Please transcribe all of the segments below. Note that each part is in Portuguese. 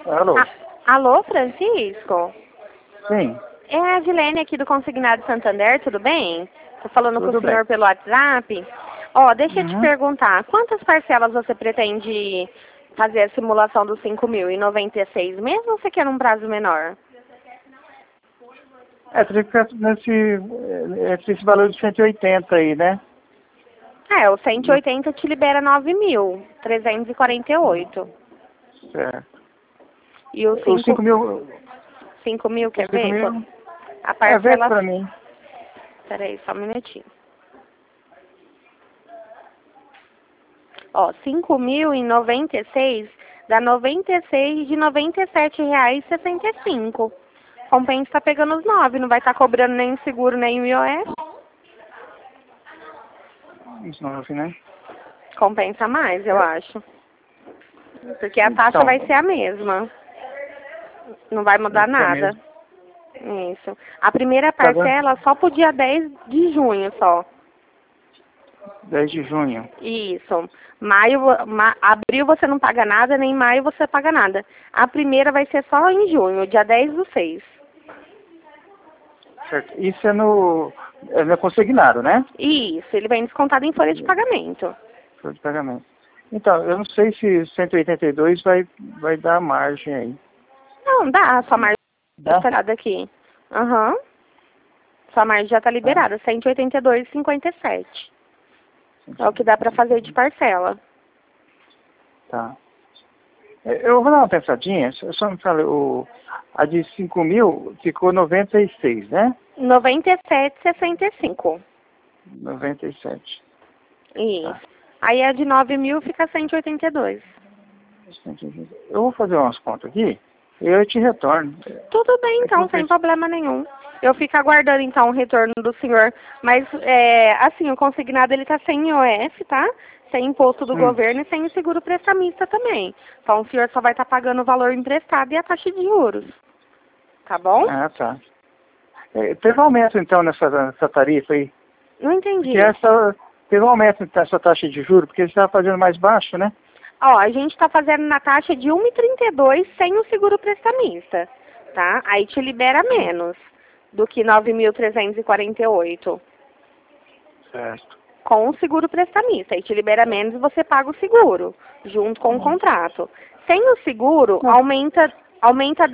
Alô? Alô, Francisco? Sim, É a Adilene aqui do Consignado Santander, tudo bem? Tô falando com tudo o bem. senhor pelo WhatsApp. Ó, deixa eu te Uhum. perguntar, quantas parcelas você pretende fazer a simulação dos 5.096, mesmo ou você quer um prazo menor? Teria que ficar esse valor de 180 aí, né? O 180 te libera 9.348. Certo. E o Os 5 mil, 5.000, os quer 5 ver? mil, A vê parcela... pra mim. Peraí, só um minutinho. Ó, 5.096 dá 96 de R$ 97,65. Compensa tá pegando os 9, não vai estar cobrando nem o seguro, nem o IOF. Uns 9, né? Compensa mais, eu acho. Porque a taxa Então, vai ser a mesma. Não vai mudar essa nada. mesmo. Isso. A primeira Tá bom? parcela só pro dia 10 de junho só. 10 de junho. Isso. Abril você não paga nada, nem maio você paga nada. A primeira vai ser só em junho, dia 10/6. Certo. Isso é no consignado, né? Isso, ele vem descontado em folha de pagamento. Folha de pagamento. Então, eu não sei se 182 vai dar margem aí. Não, dá, sua margem está Dá? liberada aqui. Aham. Sua margem já está Tá. liberada, 182,57. É o que dá para fazer de parcela. Tá. Eu vou dar uma pensadinha, só me fala, a de 5 mil ficou 96, né? 97,65. 97. Tá. Isso. Aí a de 9.000 fica 182. Eu vou fazer umas contas aqui e eu te retorno. Tudo bem, É que então, eu sem penso. problema nenhum. Eu fico aguardando, então, o retorno do senhor. Mas, assim, o consignado, ele tá sem IOF, tá? Sem imposto do Hum. governo e sem o seguro prestamista também. Então, o senhor só vai estar pagando o valor emprestado e a taxa de juros. Tá bom? Ah, tá. Teve aumento, então, nessa tarifa aí? Não Porque entendi. teve um aumento nessa taxa de juros, porque você estava fazendo mais baixo, né? Ó, a gente tá fazendo na taxa de 1,32 sem o seguro prestamista, tá? Aí te libera menos do que 9.348. Certo. Com o seguro prestamista. Aí te libera menos e você paga o seguro, junto com o contrato. Sem o seguro, Não. aumenta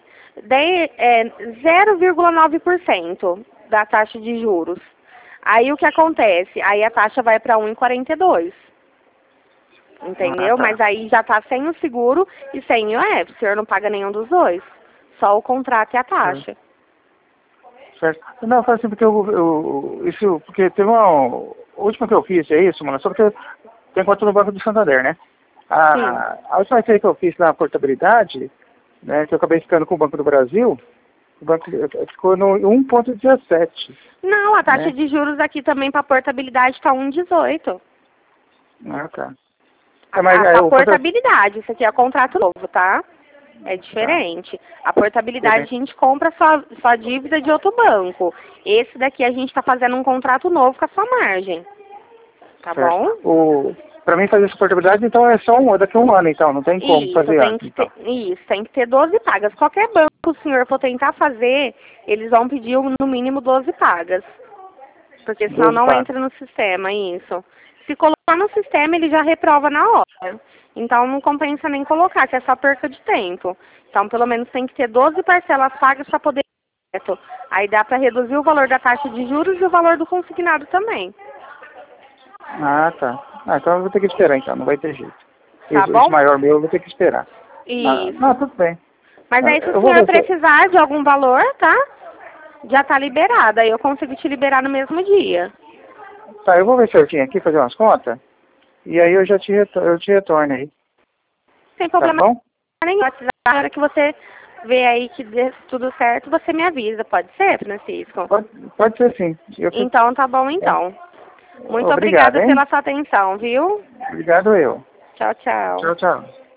0,9% da taxa de juros. Aí o que acontece? Aí a taxa vai para 1,42. Ah, Entendeu? tá. Mas aí já tá sem o seguro e sem IOF. O senhor não paga nenhum dos dois. Só o contrato e a taxa. Certo. Não, eu falo assim, porque porque teve uma. A última que eu fiz é isso, mano, só porque eu tenho conta no Banco do Santander, né? Sim. A última vez que eu fiz lá a portabilidade, né, que eu acabei ficando com o Banco do Brasil, o banco ficou no 1,17, Não, a taxa né? de juros aqui também para portabilidade tá 1,18. Ah, tá. Mas A o contrato. portabilidade, isso aqui é contrato novo, tá? É Tá. diferente. A portabilidade a gente compra sua dívida de outro banco. Esse daqui a gente está fazendo um contrato novo com a sua margem. Tá Certo. bom? Pra mim fazer essa portabilidade, então é só daqui a um ano, então, não tem como Isso, fazer antes, então. tem que ter 12 pagas. Qualquer banco que o senhor for tentar fazer, eles vão pedir no mínimo 12 pagas. Porque senão 12 não pagos. entra no sistema, isso. Se colocar no sistema, ele já reprova na hora. Então não compensa nem colocar, que é só perca de tempo. Então pelo menos tem que ter 12 parcelas pagas para poder. Aí dá para reduzir o valor da taxa de juros e o valor do consignado também. Ah, tá. Então eu vou ter que esperar, então, não vai ter jeito. Tá Esse bom? maior meu eu vou ter que esperar. Não, Isso. tudo bem. Mas aí se o Eu vou senhor ver se. precisar de algum valor, tá? Já tá liberado. Aí eu consigo te liberar no mesmo dia. Tá, eu vou ver certinho aqui, fazer umas contas. E aí eu te retorno aí. Sem Tá problema bom? nenhum. Na hora que você vê aí que dê tudo certo, você me avisa. Pode ser, Francisco? Pode ser sim. Então tá bom então. Muito Obrigado, obrigada hein? pela sua atenção, viu? Obrigado eu. Tchau, tchau. Tchau, tchau.